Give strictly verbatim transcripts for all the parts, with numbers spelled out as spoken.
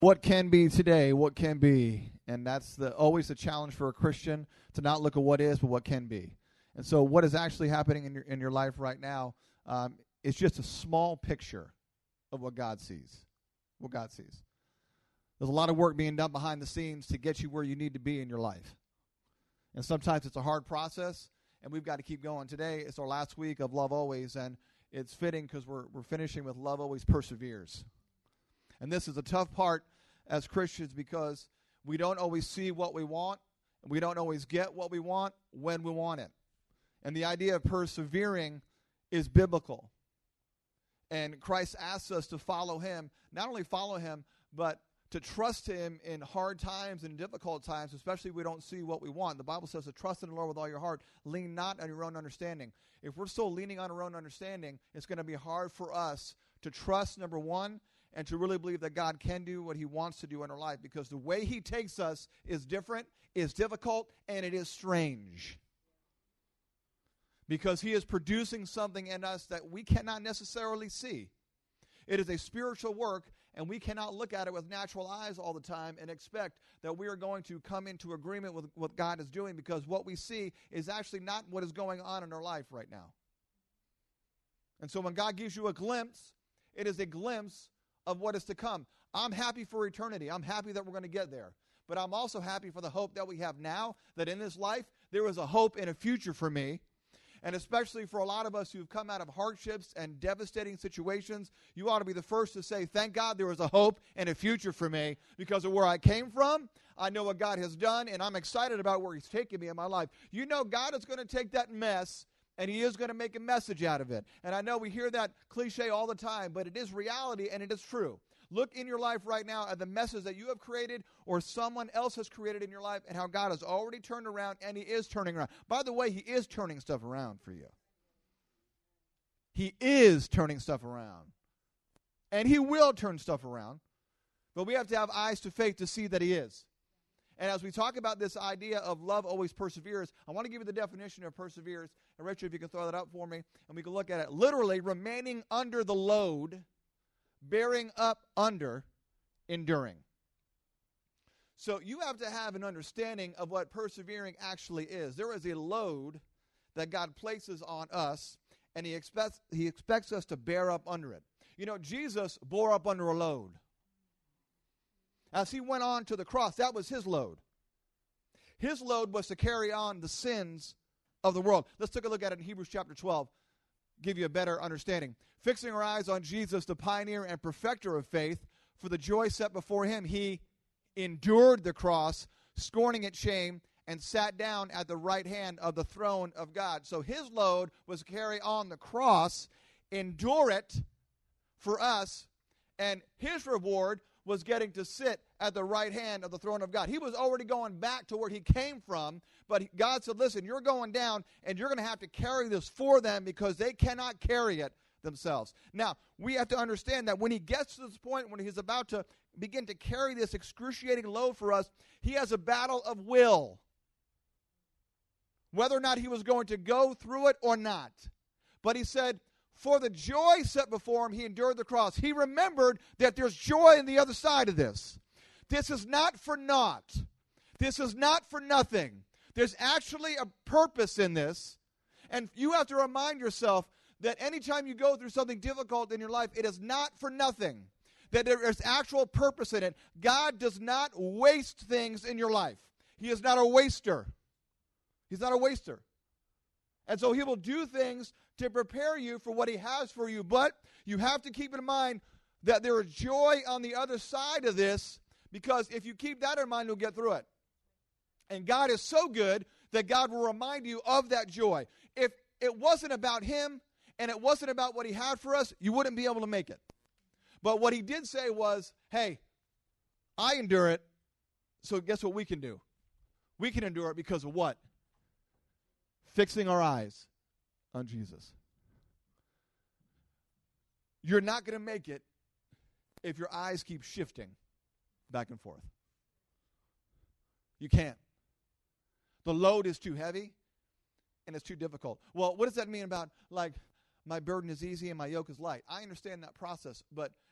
What can be today, what can be. And that's the always the challenge for a Christian, to not look at what is, but what can be. And so what is actually happening in your in your life right now um, is just a small picture of what God sees. What God sees. There's a lot of work being done behind the scenes to get you where you need to be in your life. And sometimes it's a hard process, and we've got to keep going. Today is our last week of Love Always, and it's fitting because we're we're finishing with Love Always Perseveres. And this is a tough part as Christians because we don't always see what we want, and we don't always get what we want when we want it. And the idea of persevering is biblical. And Christ asks us to follow him, not only follow him, but to trust him in hard times and difficult times, especially if we don't see what we want. The Bible says to trust in the Lord with all your heart, lean not on your own understanding. If we're still leaning on our own understanding, it's going to be hard for us to trust, number one, and to really believe that God can do what he wants to do in our life, because the way he takes us is different, is difficult, and it is strange. Because he is producing something in us that we cannot necessarily see. It is a spiritual work, and we cannot look at it with natural eyes all the time and expect that we are going to come into agreement with what God is doing, because what we see is actually not what is going on in our life right now. And so when God gives you a glimpse, it is a glimpse of what is to come. I'm happy for eternity. I'm happy that we're going to get there. But I'm also happy for the hope that we have now, that in this life there is a hope and a future for me. And especially for a lot of us who've come out of hardships and devastating situations, you ought to be the first to say, thank God there is a hope and a future for me because of where I came from. I know what God has done, and I'm excited about where he's taken me in my life. You know God is going to take that mess, and he is going to make a message out of it. And I know we hear that cliche all the time, but it is reality and it is true. Look in your life right now at the messes that you have created or someone else has created in your life, and how God has already turned around, and he is turning around. By the way, he is turning stuff around for you. He is turning stuff around. And he will turn stuff around. But we have to have eyes to faith to see that he is. And as we talk about this idea of love always perseveres, I want to give you the definition of perseveres. And Richard, if you can throw that up for me, and we can look at it. Literally, remaining under the load, bearing up under, enduring. So you have to have an understanding of what persevering actually is. There is a load that God places on us, and he expects, he expects us to bear up under it. You know, Jesus bore up under a load. As he went on to the cross, that was his load. His load was to carry on the sins of the world. Let's take a look at it in Hebrews chapter twelve, give you a better understanding. Fixing our eyes on Jesus, the pioneer and perfecter of faith, for the joy set before him, he endured the cross, scorning its shame, and sat down at the right hand of the throne of God. So his load was to carry on the cross, endure it for us, and his reward was getting to sit at the right hand of the throne of God. He was already going back to where he came from, but God said, listen, you're going down, and you're going to have to carry this for them because they cannot carry it themselves. Now, we have to understand that when he gets to this point, when he's about to begin to carry this excruciating load for us, he has a battle of will. Whether or not he was going to go through it or not. But he said, for the joy set before him, he endured the cross. He remembered that there's joy on the other side of this. This is not for naught. This is not for nothing. There's actually a purpose in this. And you have to remind yourself that anytime you go through something difficult in your life, it is not for nothing. That there is actual purpose in it. God does not waste things in your life. He is not a waster. He's not a waster. And so he will do things to prepare you for what he has for you. But you have to keep in mind that there is joy on the other side of this, because if you keep that in mind, you'll get through it. And God is so good that God will remind you of that joy. If it wasn't about him and it wasn't about what he had for us, you wouldn't be able to make it. But what he did say was, hey, I endure it, so guess what we can do? We can endure it because of what? Fixing our eyes on Jesus. You're not going to make it if your eyes keep shifting back and forth. You can't. The load is too heavy and it's too difficult. Well, what does that mean about, like, my burden is easy and my yoke is light? I understand that process, but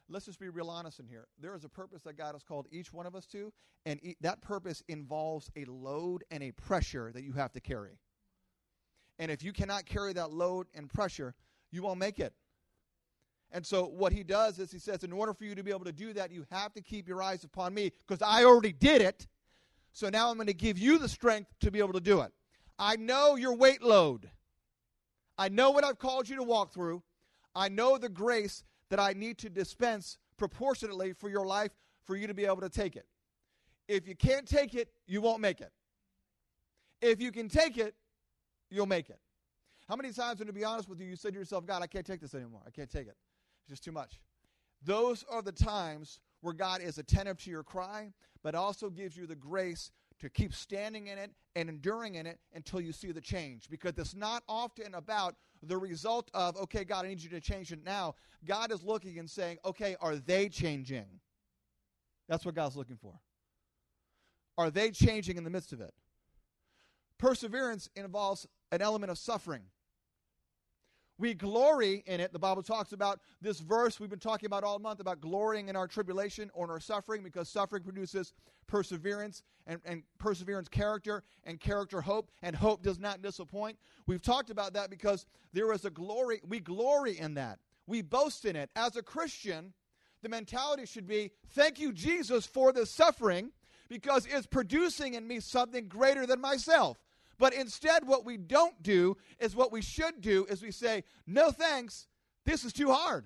let's just be real honest in here. There is a purpose that God has called each one of us to, and e- that purpose involves a load and a pressure that you have to carry. And if you cannot carry that load and pressure, you won't make it. And so what he does is he says, in order for you to be able to do that, you have to keep your eyes upon me, because I already did it. So now I'm going to give you the strength to be able to do it. I know your weight load. I know what I've called you to walk through. I know the grace that I need to dispense proportionately for your life for you to be able to take it. If you can't take it, you won't make it. If you can take it, you'll make it. How many times, and to be honest with you, you said to yourself, God, I can't take this anymore. I can't take it. It's just too much. Those are the times where God is attentive to your cry, but also gives you the grace to keep standing in it and enduring in it until you see the change. Because it's not often about the result of, okay, God, I need you to change it now. God is looking and saying, okay, are they changing? That's what God's looking for. Are they changing in the midst of it? Perseverance involves an element of suffering. We glory in it. The Bible talks about this verse we've been talking about all month, about glorying in our tribulation or in our suffering, because suffering produces perseverance, and, and perseverance character, and character hope, and hope does not disappoint. We've talked about that because there is a glory. We glory in that. We boast in it. As a Christian, the mentality should be, thank you, Jesus, for this suffering, because it's producing in me something greater than myself. But instead, what we don't do is what we should do is we say, no thanks, this is too hard.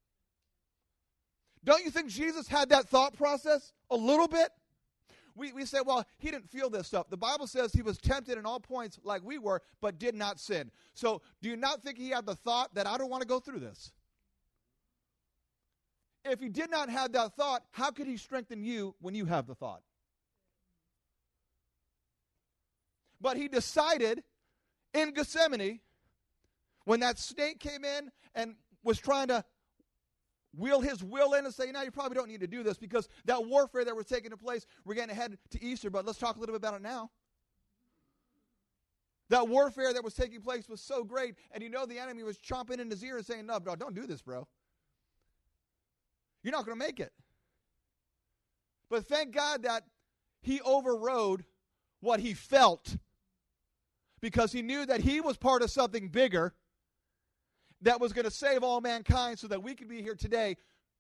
Don't you think Jesus had that thought process a little bit? We, we say, well, he didn't feel this stuff. The Bible says he was tempted in all points like we were, but did not sin. So do you not think he had the thought that I don't want to go through this? If he did not have that thought, how could he strengthen you when you have the thought? But he decided in Gethsemane, when that snake came in and was trying to wheel his will in and say, no, you probably don't need to do this, because that warfare that was taking place, we're getting ahead to Easter, but let's talk a little bit about it now. That warfare that was taking place was so great, and you know the enemy was chomping in his ear and saying, no, bro, don't do this, bro. You're not going to make it. But thank God that he overrode what he felt, because he knew that he was part of something bigger that was going to save all mankind, so that we could be here today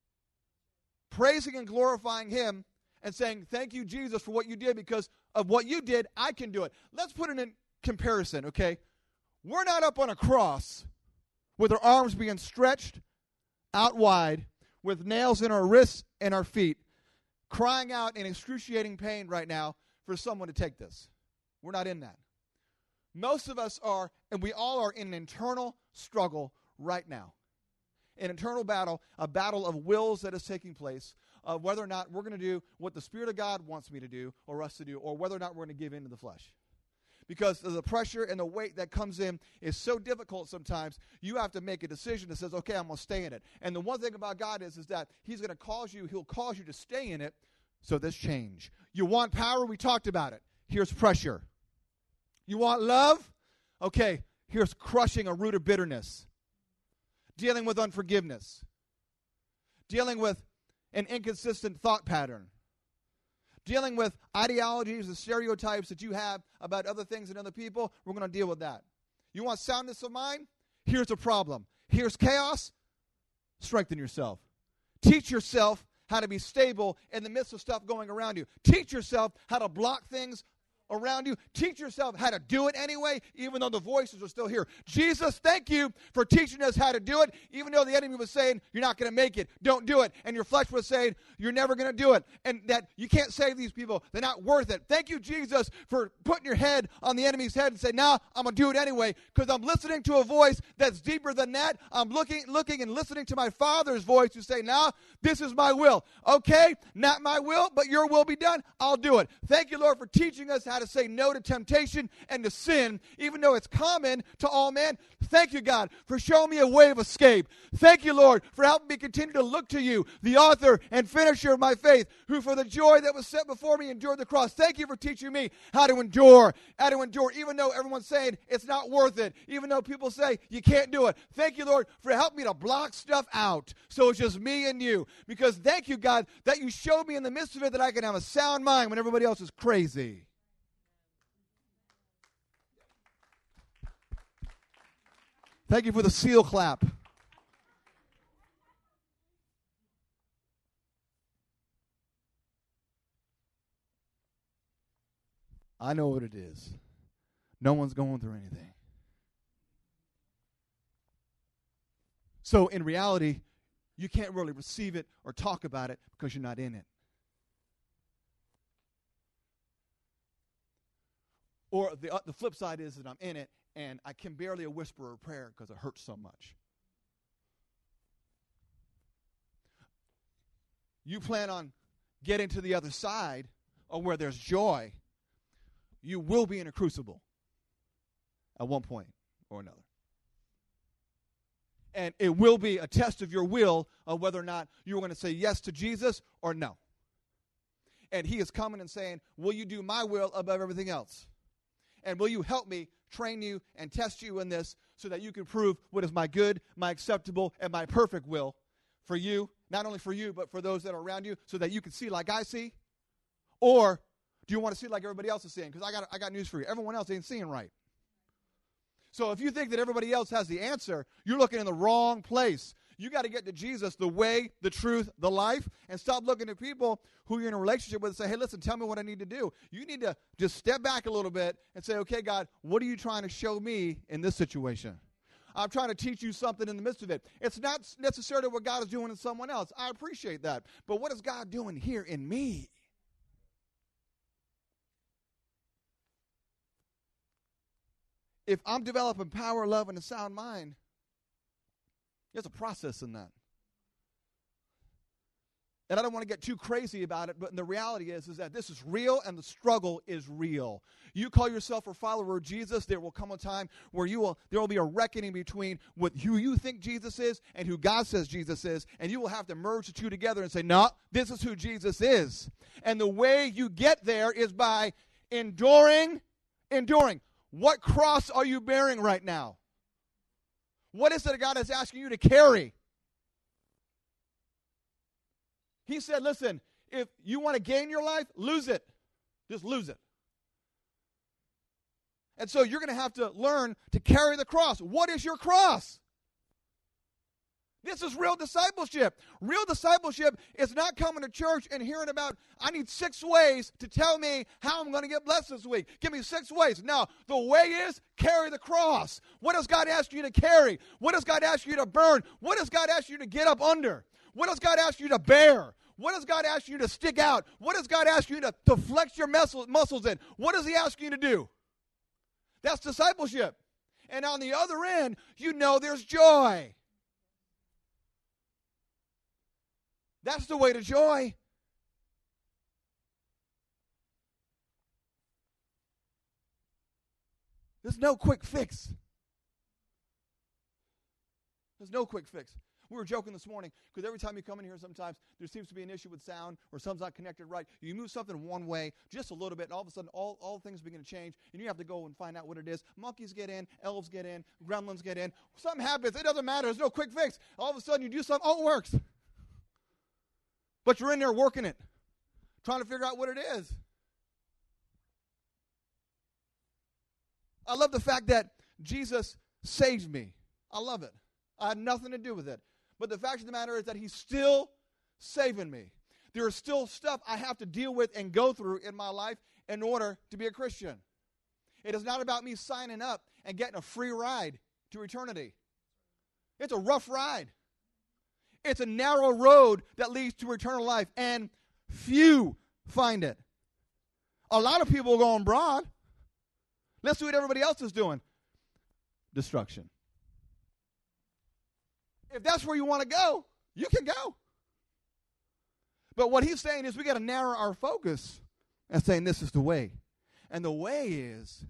praising and glorifying him and saying, thank you, Jesus, for what you did. Because of what you did, I can do it. Let's put it in comparison, okay? We're not up on a cross with our arms being stretched out wide, with nails in our wrists and our feet, crying out in excruciating pain right now for someone to take this. We're not in that. Most of us are, and we all are in an internal struggle right now. An internal battle, a battle of wills that is taking place, of whether or not we're going to do what the Spirit of God wants me to do or us to do, or whether or not we're going to give in to the flesh. Because the pressure and the weight that comes in is so difficult sometimes, you have to make a decision that says, okay, I'm going to stay in it. And the one thing about God is, is that he's going to cause you, he'll cause you to stay in it, so there's change. You want power? We talked about it. Here's pressure. You want love? Okay, here's crushing a root of bitterness. Dealing with unforgiveness. Dealing with an inconsistent thought pattern. Dealing with ideologies and stereotypes that you have about other things and other people. We're going to deal with that. You want soundness of mind? Here's a problem. Here's chaos. Strengthen yourself. Teach yourself how to be stable in the midst of stuff going around you. Teach yourself how to block things around you. Teach yourself how to do it anyway, even though the voices are still here. Jesus, thank you for teaching us how to do it, even though the enemy was saying, you're not going to make it. Don't do it. And your flesh was saying, you're never going to do it. And that you can't save these people. They're not worth it. Thank you, Jesus, for putting your head on the enemy's head and say, nah, I'm going to do it anyway, because I'm listening to a voice that's deeper than that. I'm looking, looking and listening to my Father's voice who say, nah, this is my will. Okay, not my will, but your will be done. I'll do it. Thank you, Lord, for teaching us how how to say no to temptation and to sin, even though it's common to all men. Thank you, God, for showing me a way of escape. Thank you, Lord, for helping me continue to look to you, the author and finisher of my faith, who for the joy that was set before me endured the cross. Thank you for teaching me how to endure, how to endure, even though everyone's saying it's not worth it, even though people say you can't do it. Thank you, Lord, for helping me to block stuff out so it's just me and you. Because thank you, God, that you showed me in the midst of it that I can have a sound mind when everybody else is crazy. Thank you for the seal clap. I know what it is. No one's going through anything. So in reality, you can't really receive it or talk about it because you're not in it. Or the, uh, the flip side is that I'm in it and I can barely whisper a prayer because it hurts so much. You plan on getting to the other side or where there's joy, you will be in a crucible at one point or another. And it will be a test of your will of whether or not you're going to say yes to Jesus or no. And he is coming and saying, will you do my will above everything else? And will you help me train you and test you in this so that you can prove what is my good, my acceptable, and my perfect will for you, not only for you, but for those that are around you, so that you can see like I see? Or do you want to see like everybody else is seeing? Because I got, I got news for you. Everyone else ain't seeing right. So if you think that everybody else has the answer, you're looking in the wrong place. You got to get to Jesus, the way, the truth, the life, and stop looking at people who you're in a relationship with and say, hey, listen, tell me what I need to do. You need to just step back a little bit and say, okay, God, what are you trying to show me in this situation? I'm trying to teach you something in the midst of it. It's not necessarily what God is doing in someone else. I appreciate that. But what is God doing here in me? If I'm developing power, love, and a sound mind, there's a process in that. And I don't want to get too crazy about it, but the reality is, is that this is real and the struggle is real. You call yourself a follower of Jesus, there will come a time where you will there will be a reckoning between what who you think Jesus is and who God says Jesus is, and you will have to merge the two together and say, no, this is who Jesus is. And the way you get there is by enduring, enduring. What cross are you bearing right now? What is it that God is asking you to carry? He said, listen, if you want to gain your life, lose it. Just lose it. And so you're going to have to learn to carry the cross. What is your cross? This is real discipleship. Real discipleship is not coming to church and hearing about, I need six ways to tell me how I'm going to get blessed this week. Give me six ways. No, the way is carry the cross. What does God ask you to carry? What does God ask you to burn? What does God ask you to get up under? What does God ask you to bear? What does God ask you to stick out? What does God ask you to, to flex your muscle, muscles in? What does he ask you to do? That's discipleship. And on the other end, you know there's joy. That's the way to joy. There's no quick fix. There's no quick fix. We were joking this morning because every time you come in here sometimes there seems to be an issue with sound or something's not connected right. You move something one way just a little bit and all of a sudden all, all things begin to change and you have to go and find out what it is. Monkeys get in, elves get in, gremlins get in. Something happens. It doesn't matter. There's no quick fix. All of a sudden you do something. Oh, it works. But you're in there working it, trying to figure out what it is. I love the fact that Jesus saved me. I love it. I had nothing to do with it. But the fact of the matter is that he's still saving me. There is still stuff I have to deal with and go through in my life in order to be a Christian. It is not about me signing up and getting a free ride to eternity. It's a rough ride. It's a narrow road that leads to eternal life, and few find it. A lot of people are going broad. Let's do what everybody else is doing. Destruction. If that's where you want to go, you can go. But what he's saying is we got to narrow our focus and saying this is the way. And the way is,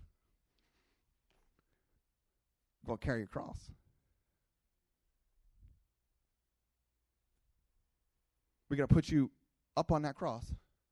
go carry your cross. We're going to put you up on that cross.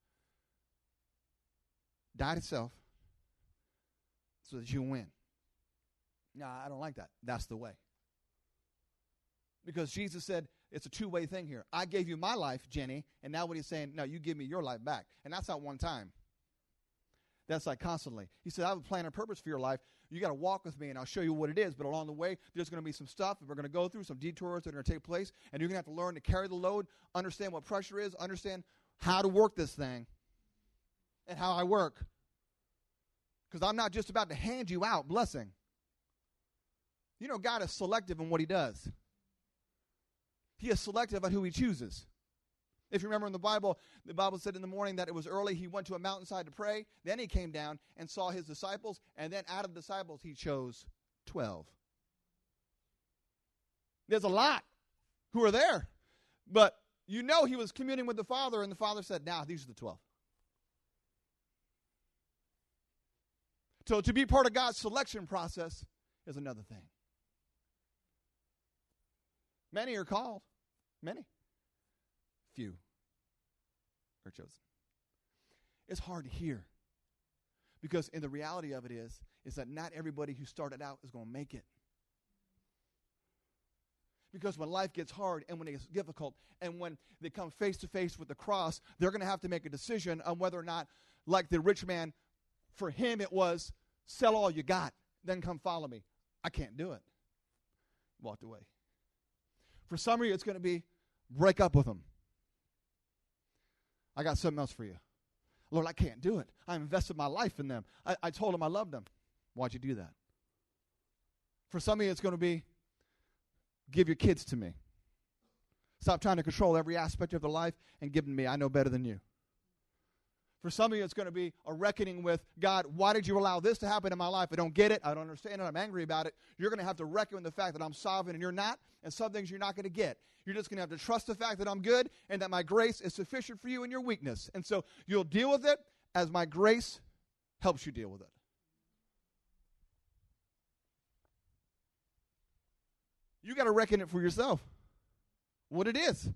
Die to self so that you win. No, I don't like that. That's the way. Because Jesus said it's a two-way thing here. I gave you my life, Jenny, and now what he's saying, no, you give me your life back. And that's not one time. That's like constantly. He said, I have a plan and purpose for your life. You got to walk with me, and I'll show you what it is. But along the way, there's going to be some stuff that we're going to go through, some detours that are going to take place, and you're going to have to learn to carry the load, understand what pressure is, understand how to work this thing, and how I work. Because I'm not just about to hand you out blessing. You know, God is selective in what he does. He is selective on who he chooses. If you remember in the Bible, the Bible said in the morning that it was early. He went to a mountainside to pray. Then he came down and saw his disciples. And then out of the disciples, he chose twelve. There's a lot who are there. But you know he was communing with the Father. And the Father said, now, these are the twelve. So to be part of God's selection process is another thing. Many are called. Many. Few are chosen. It's hard to hear. Because in the reality of it is, is that not everybody who started out is going to make it. Because when life gets hard and when it gets difficult and when they come face to face with the cross, they're going to have to make a decision on whether or not, like the rich man, for him it was, sell all you got, then come follow me. I can't do it. Walked away. For some of you, it's going to be break up with them. I got something else for you. Lord, I can't do it. I invested my life in them. I, I told them I loved them. Why'd you do that? For some of you, it's going to be give your kids to me. Stop trying to control every aspect of their life and give them to me. I know better than you. For some of you, it's going to be a reckoning with, God, why did you allow this to happen in my life? I don't get it. I don't understand it. I'm angry about it. You're going to have to reckon with the fact that I'm sovereign and you're not, and some things you're not going to get. You're just going to have to trust the fact that I'm good and that my grace is sufficient for you in your weakness. And so you'll deal with it as my grace helps you deal with it. You got to reckon it for yourself, what it is.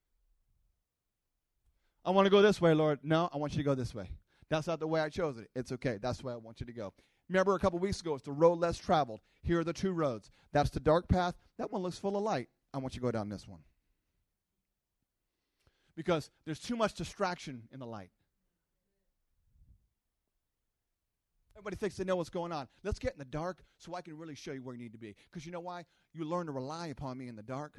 I want to go this way, Lord. No, I want you to go this way. That's not the way I chose it. It's okay. That's the way I want you to go. Remember a couple weeks ago, it's the road less traveled. Here are the two roads. That's the dark path. That one looks full of light. I want you to go down this one. Because there's too much distraction in the light. Everybody thinks they know what's going on. Let's get in the dark so I can really show you where you need to be. Because you know why? You learn to rely upon me in the dark.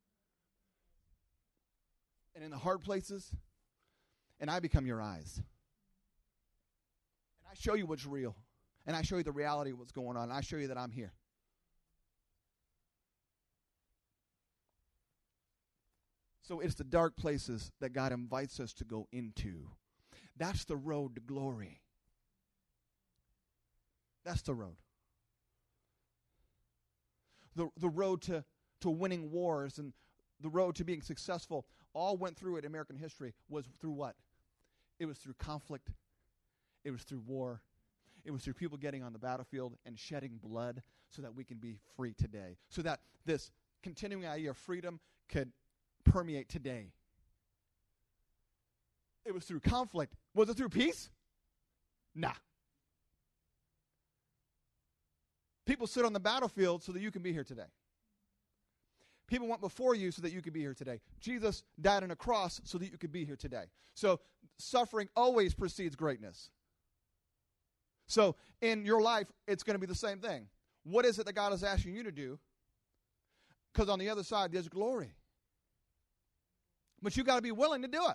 And in the hard places. And I become your eyes. And I show you what's real. And I show you the reality of what's going on. And I show you that I'm here. So it's the dark places that God invites us to go into. That's the road to glory. That's the road. The, the road to, to winning wars and the road to being successful all went through it in American history was through what? It was through conflict. It was through war. It was through people getting on the battlefield and shedding blood so that we can be free today. So that this continuing idea of freedom could permeate today. It was through conflict. Was it through peace? Nah. People sit on the battlefield so that you can be here today. People went before you so that you could be here today. Jesus died on a cross so that you could be here today. So suffering always precedes greatness. So in your life, it's going to be the same thing. What is it that God is asking you to do? Because on the other side, there's glory. But you got to be willing to do it.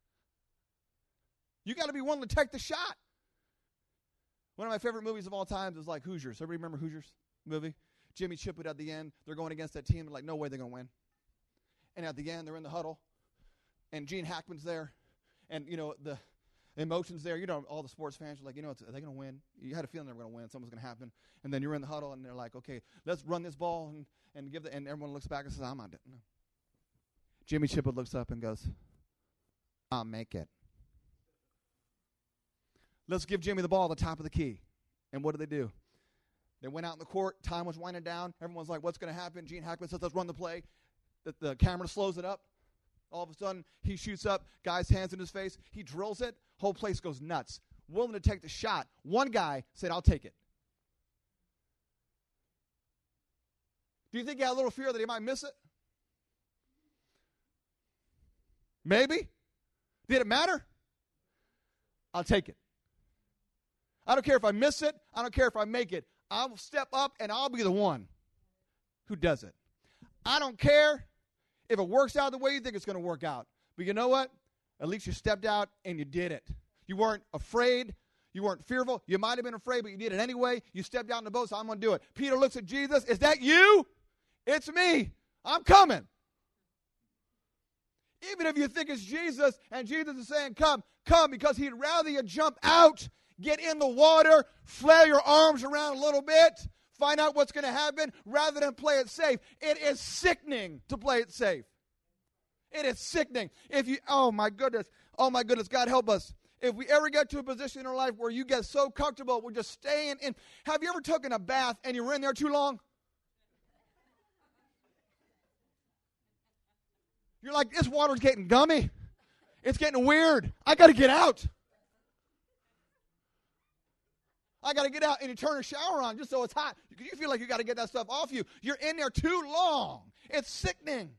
You got to be willing to take the shot. One of my favorite movies of all time is like Hoosiers. Everybody remember Hoosiers movie? Jimmy Chipwood at the end, they're going against that team. They're like, no way they're going to win. And at the end, they're in the huddle, and Gene Hackman's there, and, you know, the emotions there. You know, all the sports fans are like, you know, are they going to win? You had a feeling they were going to win. Something's going to happen. And then you're in the huddle, and they're like, okay, let's run this ball, and, and give the, and everyone looks back and says, I'm not doing it. Jimmy Chipwood looks up and goes, I'll make it. let's give Jimmy the ball at the top of the key. And what did they do? They went out in the court. Time was winding down. Everyone's like, what's going to happen? Gene Hackman says, let's run the play. The, the camera slows it up. All of a sudden, he shoots up. Guy's hands in his face. He drills it. Whole place goes nuts. Willing to take the shot. One guy said, I'll take it. Do you think he had a little fear that he might miss it? Maybe. Did it matter? I'll take it. I don't care if I miss it. I don't care if I make it. I'll step up and I'll be the one who does it. I don't care if it works out the way you think it's going to work out. But you know what? At least you stepped out and you did it. You weren't afraid. You weren't fearful. You might have been afraid, but you did it anyway. You stepped out in the boat, so I'm going to do it. Peter looks at Jesus. Is that you? It's me. I'm coming. Even if you think it's Jesus and Jesus is saying, come, come, because he'd rather you jump out, get in the water, flail your arms around a little bit, find out what's going to happen, rather than play it safe. It is sickening to play it safe. It is sickening. If you, oh my goodness, oh my goodness, God help us. If we ever get to a position in our life where you get so comfortable, we're just staying in. Have you ever taken a bath and you were in there too long? You're like, this water's getting gummy. It's getting weird. I got to get out. I got to get out, and you turn a shower on just so it's hot. You feel like you got to get that stuff off you. You're in there too long. It's sickening.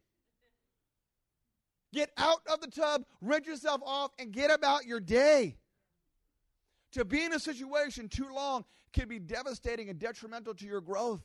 Get out of the tub, rinse yourself off, and get about your day. To be in a situation too long can be devastating and detrimental to your growth.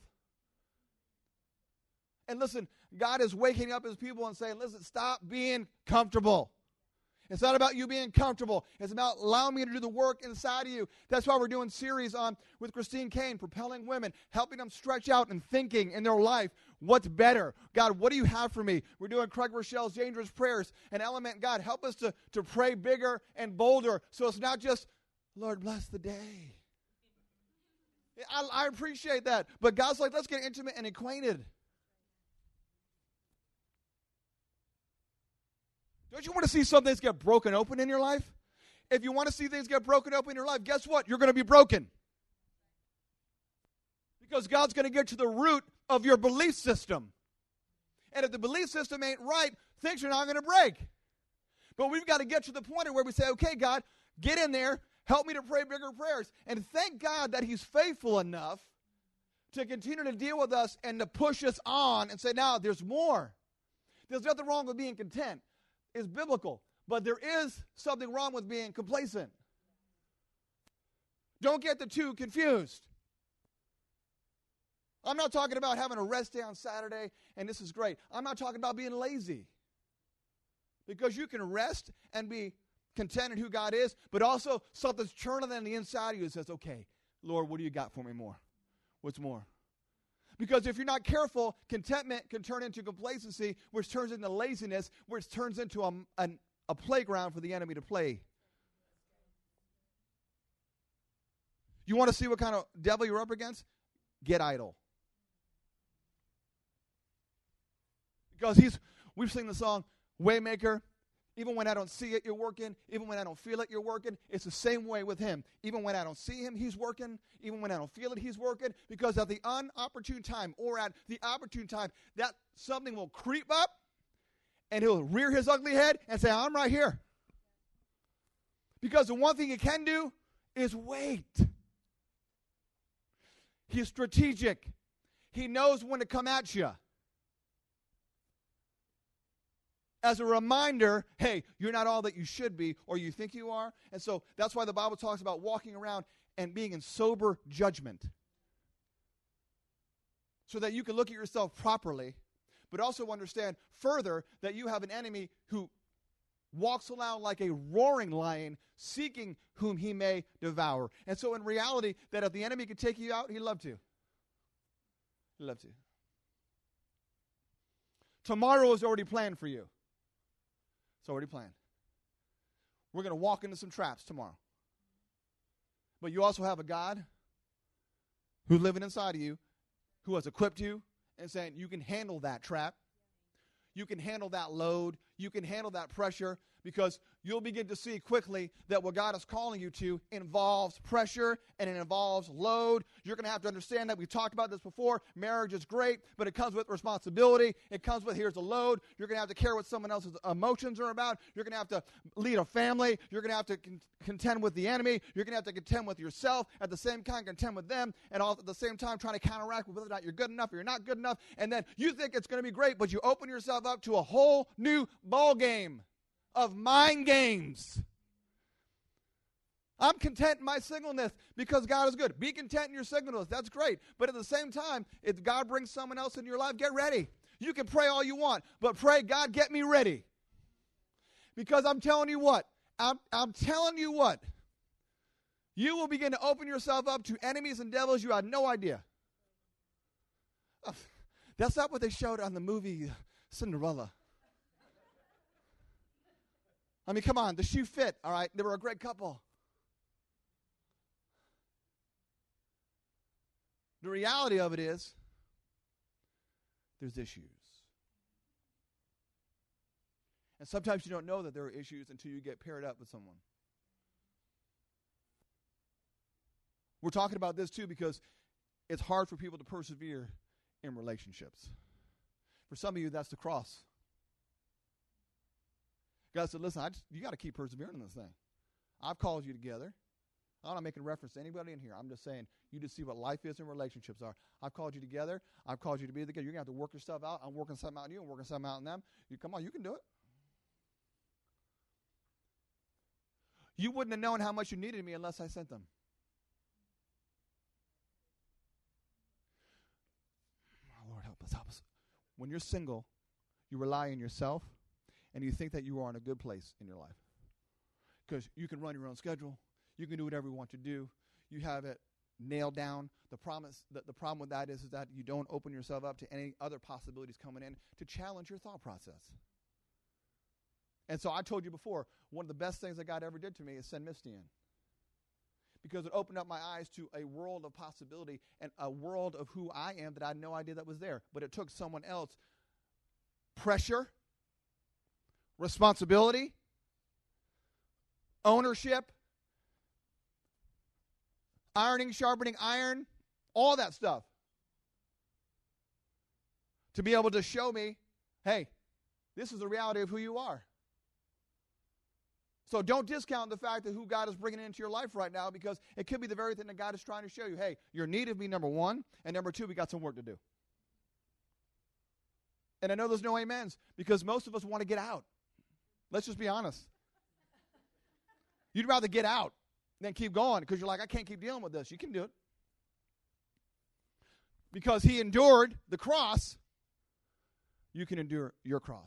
And listen, God is waking up his people and saying, listen, stop being comfortable. It's not about you being comfortable. It's about allowing me to do the work inside of you. That's why we're doing series on with Christine Kane, propelling women, helping them stretch out and thinking in their life, what's better? God, what do you have for me? We're doing Craig Rochelle's Dangerous Prayers, an element. God, help us to, to pray bigger and bolder so it's not just, Lord, bless the day. I, I appreciate that. But God's like, let's get intimate and acquainted. Don't you want to see some things get broken open in your life? If you want to see things get broken open in your life, guess what? You're going to be broken. Because God's going to get to the root of your belief system. And if the belief system ain't right, things are not going to break. But we've got to get to the point where we say, okay, God, get in there, help me to pray bigger prayers. And thank God that he's faithful enough to continue to deal with us and to push us on and say, now, there's more. There's nothing wrong with being content. It's biblical. But there is something wrong with being complacent. Don't get the two confused. I'm not talking about having a rest day on Saturday, and this is great. I'm not talking about being lazy. Because you can rest and be content in who God is, but also something's churning on the inside of you that says, okay, Lord, what do you got for me more? What's more? Because if you're not careful, contentment can turn into complacency, which turns into laziness, which turns into a, a, a playground for the enemy to play. You want to see what kind of devil you're up against? Get idle. Because he's, we've seen the song, Waymaker. Even when I don't see it, you're working. Even when I don't feel it, you're working. It's the same way with him. Even when I don't see him, he's working. Even when I don't feel it, he's working. Because at the unopportune time or at the opportune time, that something will creep up and he'll rear his ugly head and say, I'm right here. Because the one thing he can do is wait. He's strategic. He knows when to come at you. As a reminder, hey, you're not all that you should be or you think you are. And so that's why the Bible talks about walking around and being in sober judgment. So that you can look at yourself properly, but also understand further that you have an enemy who walks around like a roaring lion, seeking whom he may devour. And so in reality, that if the enemy could take you out, he'd love to. He'd love to. Tomorrow is already planned for you. It's already planned. We're going to walk into some traps tomorrow. But you also have a God who's living inside of you, who has equipped you and saying you can handle that trap. You can handle that load. You can handle that pressure Because you'll begin to see quickly that what God is calling you to involves pressure and it involves load. You're going to have to understand that. We've talked about this before. Marriage is great, but it comes with responsibility. It comes with, here's a load. You're going to have to care what someone else's emotions are about. You're going to have to lead a family. You're going to have to con- contend with the enemy. You're going to have to contend with yourself. At the same time, contend with them. And all at the same time, trying to counteract with whether or not you're good enough or you're not good enough. And then you think it's going to be great, but you open yourself up to a whole new ball game of mind games. I'm content in my singleness because God is good. Be content in your singleness. That's great. But at the same time, if God brings someone else into your life, get ready. You can pray all you want, but pray, God, get me ready. Because I'm telling you what, I'm, I'm telling you what, you will begin to open yourself up to enemies and devils you had no idea. Oh, that's not what they showed on the movie Cinderella. I mean, come on, the shoe fit, all right? They were a great couple. The reality of it is, there's issues. And sometimes you don't know that there are issues until you get paired up with someone. We're talking about this too because it's hard for people to persevere in relationships. For some of you, that's the cross. God said, listen, I just, you got to keep persevering in this thing. I've called you together. I'm not making reference to anybody in here. I'm just saying, you just see what life is and relationships are. I've called you together. I've called you to be together. You're going to have to work yourself out. I'm working something out in you. I'm working something out in them. You come on, you can do it. You wouldn't have known how much you needed me unless I sent them. Oh, Lord, help us, help us. When you're single, you rely on yourself, and you think that you are in a good place in your life. Because you can run your own schedule. You can do whatever you want to do. You have it nailed down. The promise, the, the problem with that is, is that you don't open yourself up to any other possibilities coming in to challenge your thought process. And so I told you before, one of the best things that God ever did to me is send Misty in. Because it opened up my eyes to a world of possibility and a world of who I am that I had no idea that was there. But it took someone else pressure, responsibility, ownership, ironing, sharpening iron, all that stuff. To be able to show me, hey, this is the reality of who you are. So don't discount the fact that who God is bringing into your life right now, because it could be the very thing that God is trying to show you. Hey, you're in need of me, number one, and number two, we got some work to do. And I know there's no amens, because most of us want to get out. Let's just be honest. You'd rather get out than keep going because you're like, I can't keep dealing with this. You can do it. Because he endured the cross, you can endure your cross.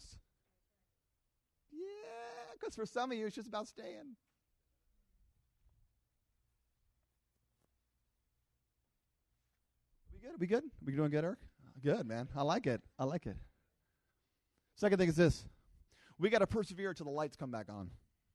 Yeah, because for some of you, it's just about staying. We good? Are we good? Are we doing good, Eric? Good, man. I like it. I like it. Second thing is this. We got to persevere till the lights come back on.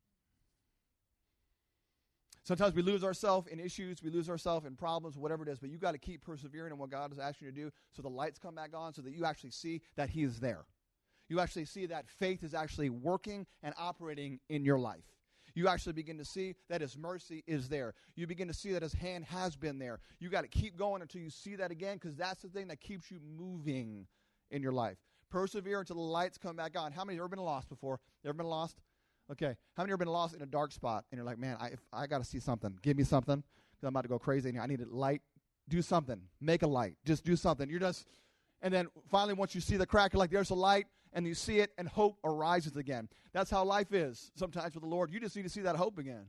Sometimes we lose ourselves in issues, we lose ourselves in problems, whatever it is, but you got to keep persevering in what God is asking you to do so the lights come back on, so that you actually see that he is there. You actually see that faith is actually working and operating in your life. You actually begin to see that his mercy is there. You begin to see that his hand has been there. You got to keep going until you see that again, because that's the thing that keeps you moving in your life. Persevere until the lights come back on. How many have ever been lost before? You ever been lost? Okay. How many have ever been lost in a dark spot and you're like, man, I if, I got to see something. Give me something because I'm about to go crazy in here. I need a light. Do something. Make a light. Just do something. You're just, and then finally once you see the crack, you're like, there's a light, and you see it and hope arises again. That's how life is sometimes with the Lord. You just need to see that hope again.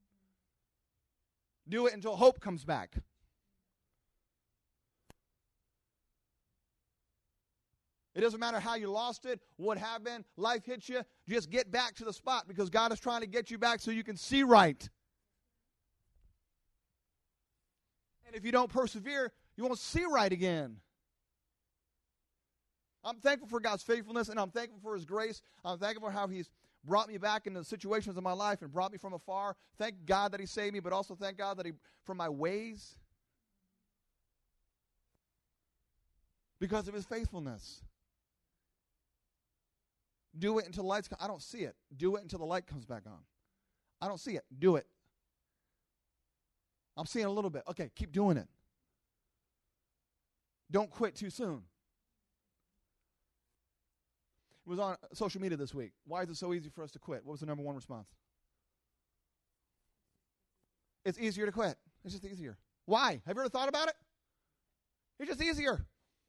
Do it until hope comes back. It doesn't matter how you lost it, what happened, life hits you. Just get back to the spot because God is trying to get you back so you can see right. And if you don't persevere, you won't see right again. I'm thankful for God's faithfulness, and I'm thankful for his grace. I'm thankful for how he's brought me back into the situations of my life and brought me from afar. Thank God that he saved me, but also thank God that he, for my ways, because of his faithfulness. Do it until the lights come. I don't see it. Do it until the light comes back on. I don't see it. Do it. I'm seeing a little bit. Okay, keep doing it. Don't quit too soon. It was on social media this week. Why is it so easy for us to quit? What was the number one response? It's easier to quit. It's just easier. Why? Have you ever thought about it? It's just easier.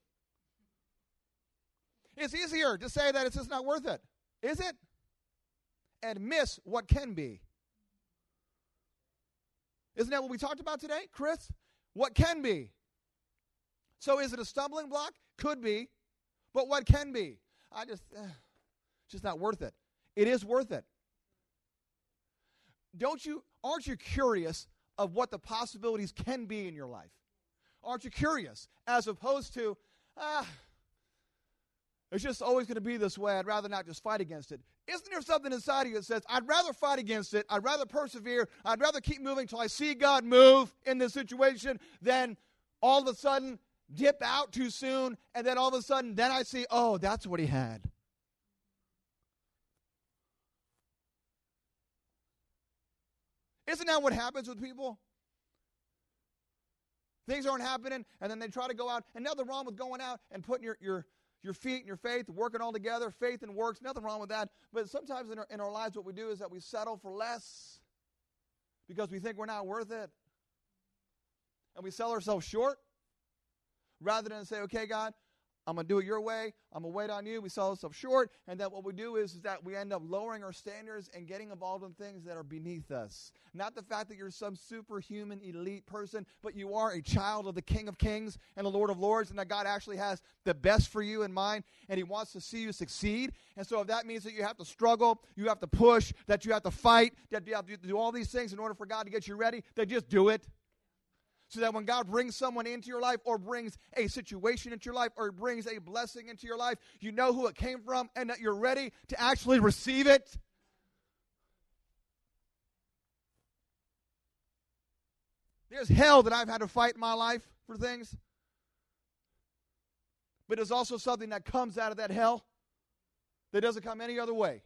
It's easier to say that it's just not worth it. Is it? And miss what can be. Isn't that what we talked about today, Chris? What can be. So is it a stumbling block? Could be. But what can be? I just, uh, it's just not worth it. It is worth it. Don't you, aren't you curious of what the possibilities can be in your life? Aren't you curious? As opposed to, ah, it's just always going to be this way. I'd rather not just fight against it. Isn't there something inside of you that says, I'd rather fight against it, I'd rather persevere, I'd rather keep moving until I see God move in this situation than all of a sudden dip out too soon, and then all of a sudden, then I see, oh, that's what he had. Isn't that what happens with people? Things aren't happening, and then they try to go out, and nothing wrong with going out and putting your, your, your feet and your faith, working all together, faith and works, nothing wrong with that. But sometimes in our, in our lives what we do is that we settle for less because we think we're not worth it. And we sell ourselves short rather than say, okay, God, I'm going to do it your way. I'm going to wait on you. We sell ourselves short. And then what we do is, is that we end up lowering our standards and getting involved in things that are beneath us. Not the fact that you're some superhuman elite person, but you are a child of the King of Kings and the Lord of Lords, and that God actually has the best for you in mind, and he wants to see you succeed. And so if that means that you have to struggle, you have to push, that you have to fight, that you have to do all these things in order for God to get you ready, then just do it. So that when God brings someone into your life or brings a situation into your life or brings a blessing into your life, you know who it came from and that you're ready to actually receive it. There's hell that I've had to fight in my life for things. But there's also something that comes out of that hell that doesn't come any other way.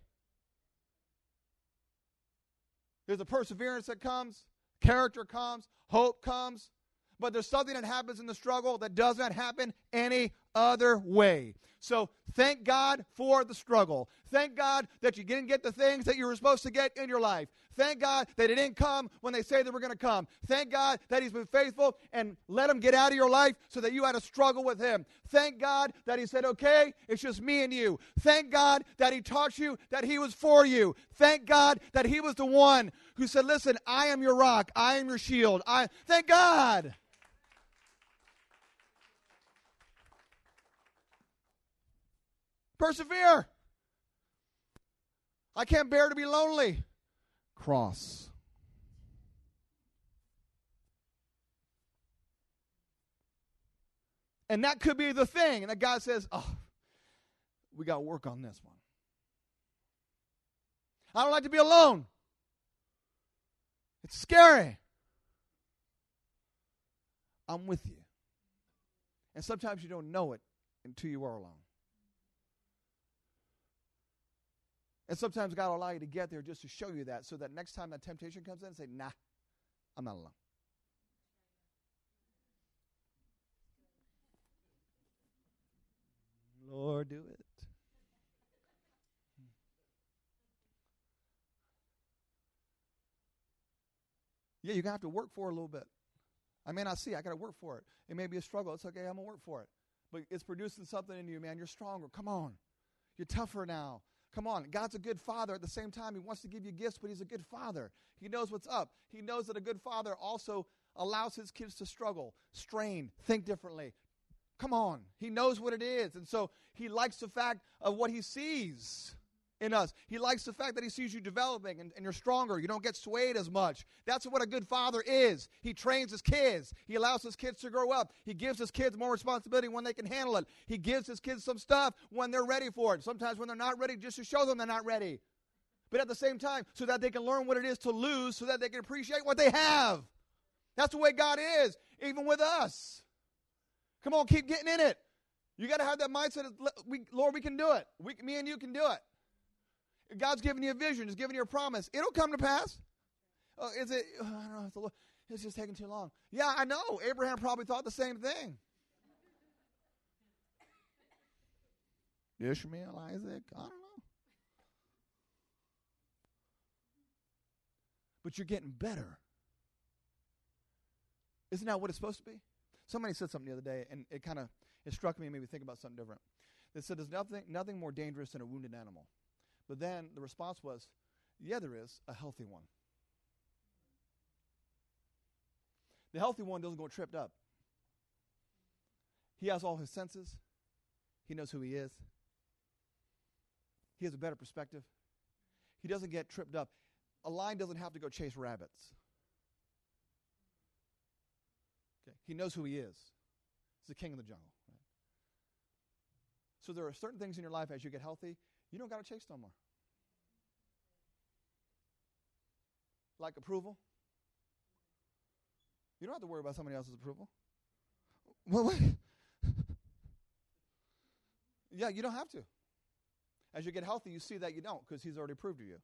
There's a perseverance that comes, character comes, hope comes. But there's something that happens in the struggle that does not happen any other way. So thank God for the struggle. Thank God that you didn't get the things that you were supposed to get in your life. Thank God that it didn't come when they say they were going to come. Thank God that he's been faithful and let him get out of your life so that you had to struggle with him. Thank God that he said, okay, it's just me and you. Thank God that he taught you that he was for you. Thank God that he was the one who said, listen, I am your rock. I am your shield. I Thank God. Persevere. I can't bear to be lonely. Cross. And that could be the thing. And that God says, oh, we got to work on this one. I don't like to be alone. It's scary. I'm with you. And sometimes you don't know it until you are alone. And sometimes God will allow you to get there just to show you that, so that next time that temptation comes in, say, nah, I'm not alone. Lord, do it. Yeah, you're going to have to work for it a little bit. I may not see it. I got to work for it. It may be a struggle. It's okay. I'm going to work for it. But it's producing something in you, man. You're stronger. Come on. You're tougher now. Come on. God's a good father. At the same time, he wants to give you gifts, but he's a good father. He knows what's up. He knows that a good father also allows his kids to struggle, strain, think differently. Come on. He knows what it is. And so he likes the fact of what he sees in us. He likes the fact that he sees you developing and, and you're stronger. You don't get swayed as much. That's what a good father is. He trains his kids. He allows his kids to grow up. He gives his kids more responsibility when they can handle it. He gives his kids some stuff when they're ready for it. Sometimes when they're not ready, just to show them they're not ready. But at the same time, so that they can learn what it is to lose, so that they can appreciate what they have. That's the way God is, even with us. Come on, keep getting in it. You got to have that mindset of, we, Lord, we can do it. We, me and you can do it. God's giving you a vision. He's giving you a promise. It'll come to pass. Oh, is it? Oh, I don't know. It's, a little, it's just taking too long. Yeah, I know. Abraham probably thought the same thing. Ishmael, Isaac, I don't know. But you're getting better. Isn't that what it's supposed to be? Somebody said something the other day, and it kind of it struck me and made me think about something different. They said there's nothing nothing more dangerous than a wounded animal. But then the response was, yeah, there is, a healthy one. The healthy one doesn't go tripped up. He has all his senses. He knows who he is. He has a better perspective. He doesn't get tripped up. A lion doesn't have to go chase rabbits. Okay. He knows who he is. He's the king of the jungle. Right? So there are certain things in your life as you get healthy, you don't got to chase no more. Like approval. You don't have to worry about somebody else's approval. Well, wait. Yeah, you don't have to. As you get healthy, you see that you don't because he's already proved to you.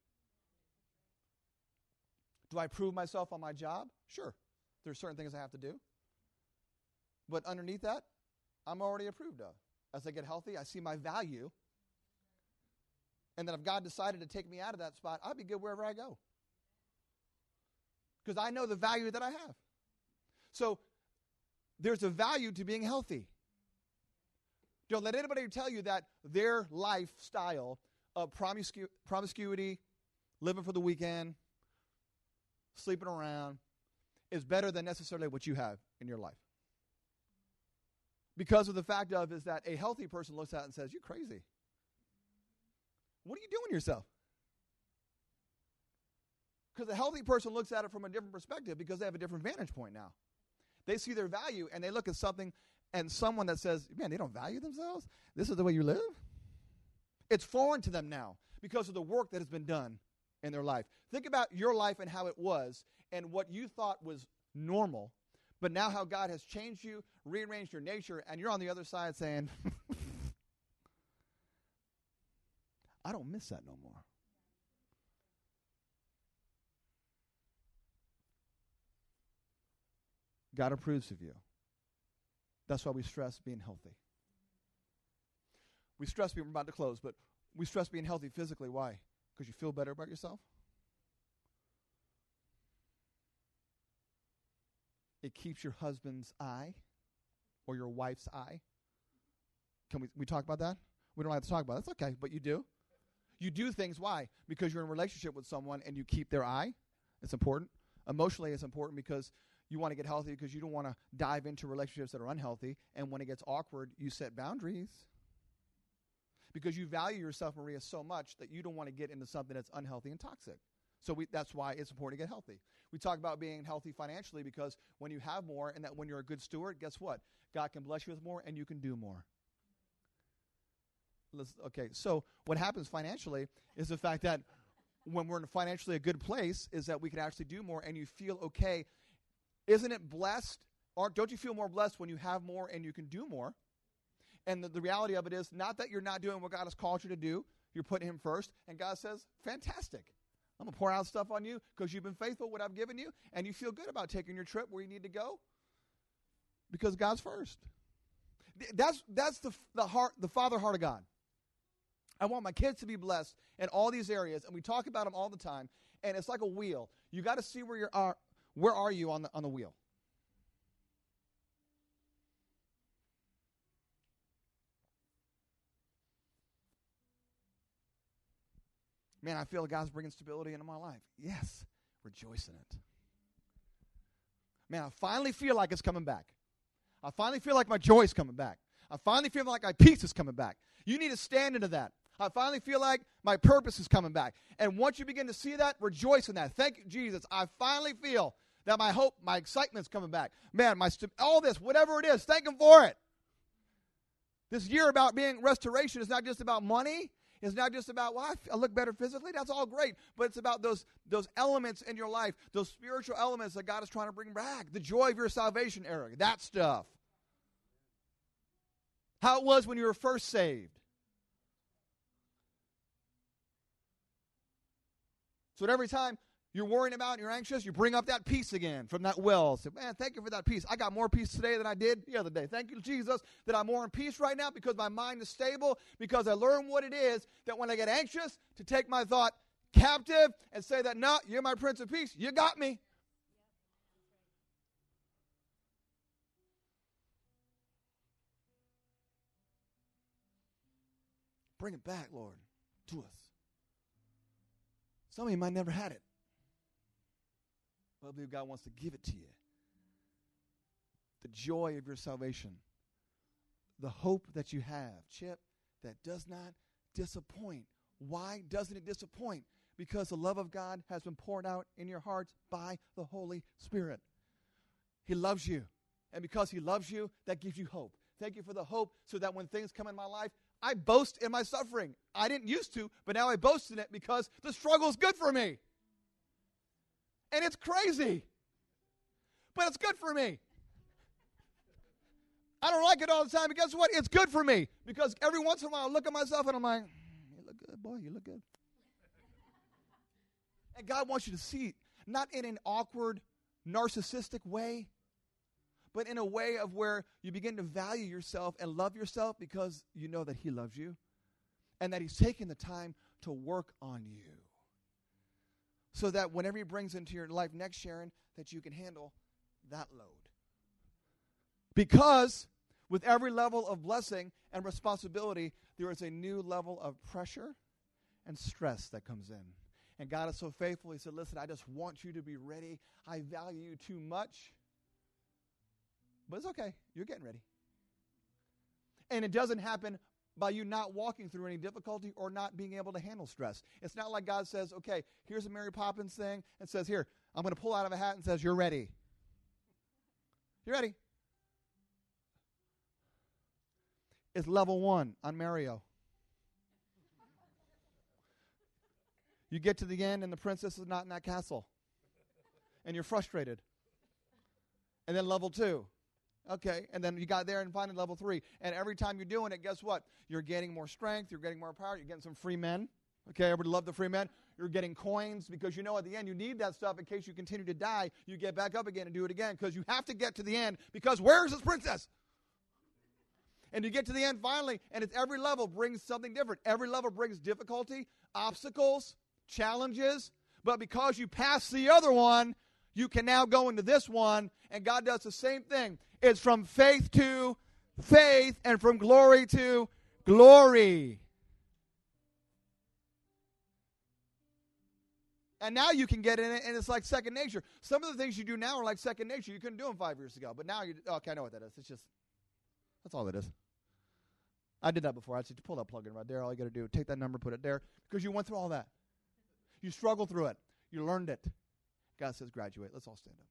Do I prove myself on my job? Sure. There's certain things I have to do. But underneath that, I'm already approved of. As I get healthy, I see my value. And that if God decided to take me out of that spot, I'll be good wherever I go. Because I know the value that I have. So there's a value to being healthy. Don't let anybody tell you that their lifestyle of promiscu- promiscuity, living for the weekend, sleeping around, is better than necessarily what you have in your life. Because of the fact of is that a healthy person looks at it and says, you're crazy. What are you doing yourself? Because a healthy person looks at it from a different perspective because they have a different vantage point now. They see their value and they look at something and someone that says, man, they don't value themselves? This is the way you live? It's foreign to them now because of the work that has been done in their life. Think about your life and how it was and what you thought was normal, but now how God has changed you, rearranged your nature, and you're on the other side saying, I don't miss that no more. God approves of you. That's why we stress being healthy. We stress being, we're about to close, but we stress being healthy physically. Why? Because you feel better about yourself? It keeps your husband's eye or your wife's eye. Can we, we talk about that? We don't have to talk about it. That's okay, but you do. You do things, why? Because you're in a relationship with someone and you keep their eye. It's important. Emotionally, it's important because you want to get healthy because you don't want to dive into relationships that are unhealthy. And when it gets awkward, you set boundaries. Because you value yourself, Maria, so much that you don't want to get into something that's unhealthy and toxic. So we, that's why it's important to get healthy. We talk about being healthy financially because when you have more and that when you're a good steward, guess what? God can bless you with more and you can do more. Let's, okay, so what happens financially is the fact that when we're in financially a good place is that we can actually do more and you feel okay. Isn't it blessed? Or don't you feel more blessed when you have more and you can do more? And the, the reality of it is not that you're not doing what God has called you to do. You're putting him first. And God says, fantastic. I'm going to pour out stuff on you because you've been faithful what I've given you. And you feel good about taking your trip where you need to go because God's first. That's that's the the heart, the father heart of God. I want my kids to be blessed in all these areas. And we talk about them all the time. And it's like a wheel. You got to see where you are. Where are you on the on the wheel? Man, I feel God's bringing stability into my life. Yes, rejoice in it. Man, I finally feel like it's coming back. I finally feel like my joy is coming back. I finally feel like my peace is coming back. You need to stand into that. I finally feel like my purpose is coming back. And once you begin to see that, rejoice in that. Thank you, Jesus. I finally feel that my hope, my excitement's coming back. Man, my st- all this, whatever it is, thank him for it. This year about being restoration is not just about money. It's not just about, well, I, f- I look better physically. That's all great. But it's about those, those elements in your life, those spiritual elements that God is trying to bring back. The joy of your salvation, Eric. That stuff. How it was when you were first saved. So that every time you're worrying about, you're anxious, you bring up that peace again from that well. Say, man, thank you for that peace. I got more peace today than I did the other day. Thank you, Jesus, that I'm more in peace right now because my mind is stable, because I learned what it is that when I get anxious, to take my thought captive and say that, no, you're my Prince of Peace. You got me. Bring it back, Lord, to us. Some of you might never had it. But I believe God wants to give it to you. The joy of your salvation. The hope that you have, Chip, that does not disappoint. Why doesn't it disappoint? Because the love of God has been poured out in your hearts by the Holy Spirit. He loves you. And because he loves you, that gives you hope. Thank you for the hope so that when things come in my life, I boast in my suffering. I didn't used to, but now I boast in it because the struggle is good for me. And it's crazy. But it's good for me. I don't like it all the time, but guess what? It's good for me. Because every once in a while I look at myself and I'm like, you look good, boy, you look good. And God wants you to see it, not in an awkward, narcissistic way, but in a way of where you begin to value yourself and love yourself because you know that he loves you and that he's taking the time to work on you so that whenever he brings into your life next, Sharon, that you can handle that load. Because with every level of blessing and responsibility, there is a new level of pressure and stress that comes in. And God is so faithful. He said, listen, I just want you to be ready. I value you too much. But it's okay. You're getting ready. And it doesn't happen by you not walking through any difficulty or not being able to handle stress. It's not like God says, okay, here's a Mary Poppins thing and says, here, I'm going to pull out of a hat and says, you're ready. You're ready. It's level one on Mario. You get to the end and the princess is not in that castle. And you're frustrated. And then level two. Okay, and then you got there and finally level three. And every time you're doing it, guess what? You're getting more strength. You're getting more power. You're getting some free men. Okay, everybody love the free men. You're getting coins because you know at the end you need that stuff in case you continue to die. You get back up again and do it again because you have to get to the end because where's this princess? And you get to the end finally, and it's every level brings something different. Every level brings difficulty, obstacles, challenges. But because you passed the other one, you can now go into this one, and God does the same thing. It's from faith to faith and from glory to glory. And now you can get in it, and it's like second nature. Some of the things you do now are like second nature. You couldn't do them five years ago, but now you okay, I know what that is. It's just, that's all it is. I did that before. I said, pull that plug in right there. All you got to do, take that number, put it there, because you went through all that. You struggled through it. You learned it. God says, graduate. Let's all stand up.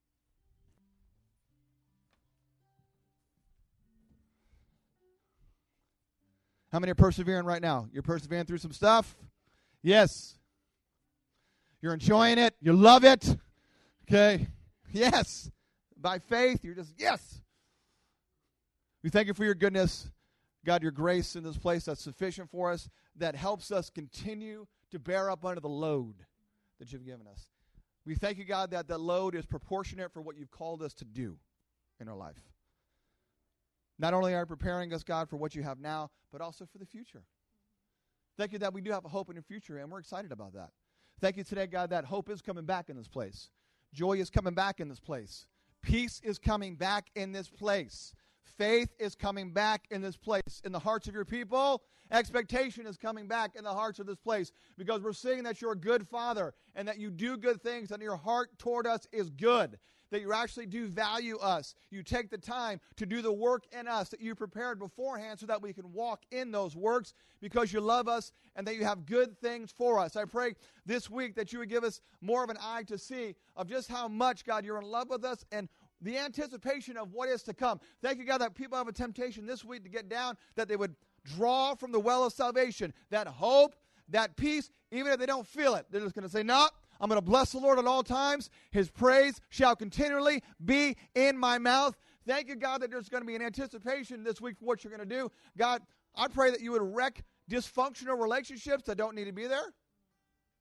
How many are persevering right now? You're persevering through some stuff? Yes. You're enjoying it. You love it. Okay. Yes. By faith, you're just, yes. We thank you for your goodness. God, your grace in this place that's sufficient for us, that helps us continue to bear up under the load that you've given us. We thank you, God, that the load is proportionate for what you've called us to do in our life. Not only are you preparing us, God, for what you have now, but also for the future. Thank you that we do have a hope in the future, and we're excited about that. Thank you today, God, that hope is coming back in this place. Joy is coming back in this place. Peace is coming back in this place. Faith is coming back in this place. In the hearts of your people, expectation is coming back in the hearts of this place because we're seeing that you're a good Father and that you do good things and your heart toward us is good. That you actually do value us. You take the time to do the work in us that you prepared beforehand so that we can walk in those works because you love us and that you have good things for us. I pray this week that you would give us more of an eye to see of just how much, God, you're in love with us and the anticipation of what is to come. Thank you, God, that people have a temptation this week to get down, that they would draw from the well of salvation, that hope, that peace, even if they don't feel it. They're just going to say, no, I'm going to bless the Lord at all times. His praise shall continually be in my mouth. Thank you, God, that there's going to be an anticipation this week for what you're going to do. God, I pray that you would wreck dysfunctional relationships that don't need to be there.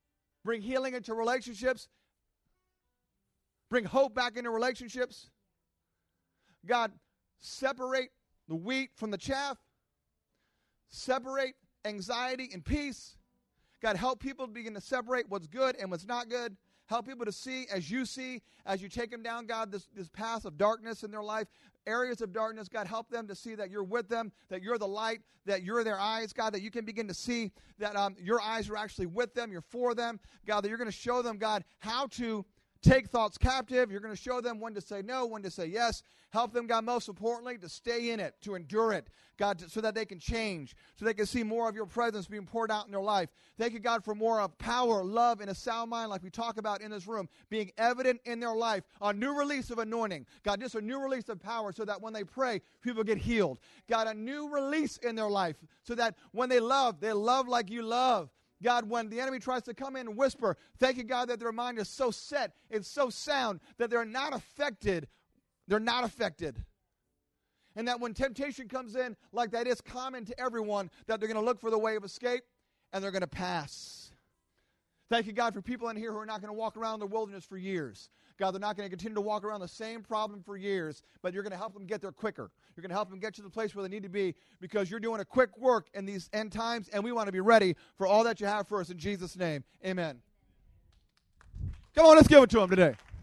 Bring healing into relationships. Bring hope back into relationships. God, separate the wheat from the chaff. Separate anxiety and peace. God, help people begin to separate what's good and what's not good. Help people to see as you see, as you take them down, God, this, this path of darkness in their life, areas of darkness. God, help them to see that you're with them, that you're the light, that you're their eyes, God, that you can begin to see that um, your eyes are actually with them, you're for them. God, that you're going to show them, God, how to take thoughts captive. You're going to show them when to say no, when to say yes. Help them, God, most importantly, to stay in it, to endure it, God, to, so that they can change, so they can see more of your presence being poured out in their life. Thank you, God, for more of power, love, and a sound mind like we talk about in this room, being evident in their life. A new release of anointing. God, just a new release of power so that when they pray, people get healed. God, a new release in their life so that when they love, they love like you love. God, when the enemy tries to come in and whisper, thank you, God, that their mind is so set, it's so sound, that they're not affected. They're not affected. And that when temptation comes in, like that is common to everyone, that they're going to look for the way of escape, and they're going to pass. Thank you, God, for people in here who are not going to walk around the wilderness for years. God, they're not going to continue to walk around the same problem for years, but you're going to help them get there quicker. You're going to help them get to the place where they need to be because you're doing a quick work in these end times, and we want to be ready for all that you have for us in Jesus' name. Amen. Come on, let's give it to him today.